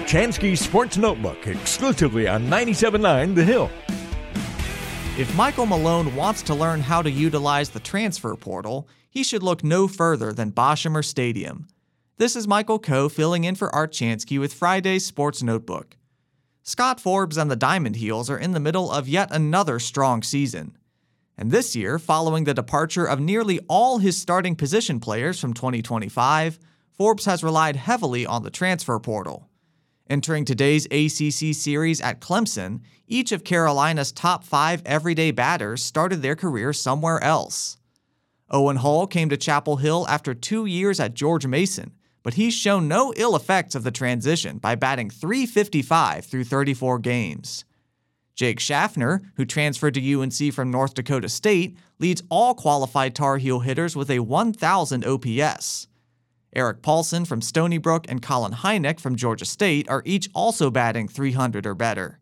Archansky Sports Notebook, exclusively on 97.9 The Hill. If Michael Malone wants to learn how to utilize the transfer portal, he should look no further than Boshamer Stadium. This is Michael Coe filling in for Art Chansky with Friday's Sports Notebook. Scott Forbes and the Diamond Heels are in the middle of yet another strong season. And this year, following the departure of nearly all his starting position players from 2025, Forbes has relied heavily on the transfer portal. Entering today's ACC series at Clemson, each of Carolina's top 5 everyday batters started their career somewhere else. Owen Hull came to Chapel Hill after 2 years at George Mason, but he's shown no ill effects of the transition by batting .355 through 34 games. Jake Schaffner, who transferred to UNC from North Dakota State, leads all qualified Tar Heel hitters with a 1,000 OPS. Eric Paulson from Stony Brook and Colin Hynek from Georgia State are each also batting .300 or better.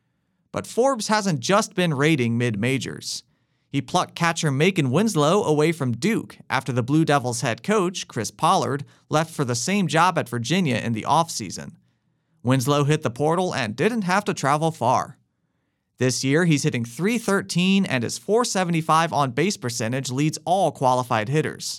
But Forbes hasn't just been raiding mid-majors. He plucked catcher Macon Winslow away from Duke after the Blue Devils head coach, Chris Pollard, left for the same job at Virginia in the offseason. Winslow hit the portal and didn't have to travel far. This year, he's hitting .313 and his .475 on-base percentage leads all qualified hitters.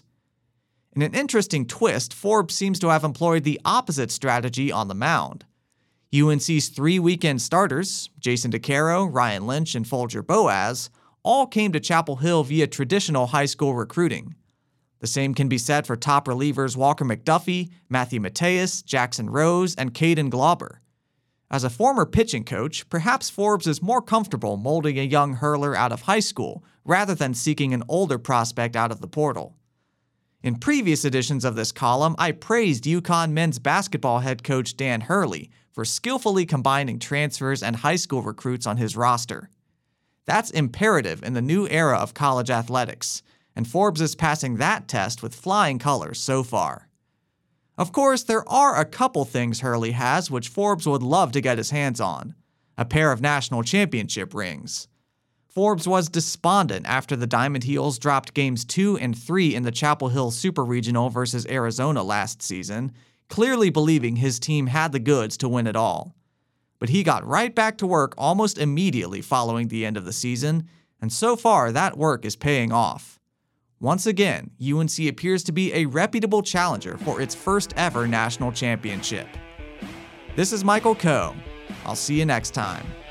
In an interesting twist, Forbes seems to have employed the opposite strategy on the mound. UNC's 3 weekend starters, Jason DeCaro, Ryan Lynch, and Folger Boaz, all came to Chapel Hill via traditional high school recruiting. The same can be said for top relievers Walker McDuffie, Matthew Mateus, Jackson Rose, and Caden Glauber. As a former pitching coach, perhaps Forbes is more comfortable molding a young hurler out of high school rather than seeking an older prospect out of the portal. In previous editions of this column, I praised UConn men's basketball head coach Dan Hurley for skillfully combining transfers and high school recruits on his roster. That's imperative in the new era of college athletics, and Forbes is passing that test with flying colors so far. Of course, there are a couple things Hurley has which Forbes would love to get his hands on. A pair of national championship rings. Forbes was despondent after the Diamond Heels dropped games 2 and 3 in the Chapel Hill Super Regional versus Arizona last season, clearly believing his team had the goods to win it all. But he got right back to work almost immediately following the end of the season, and so far that work is paying off. Once again, UNC appears to be a reputable challenger for its first ever national championship. This is Michael Coe. I'll see you next time.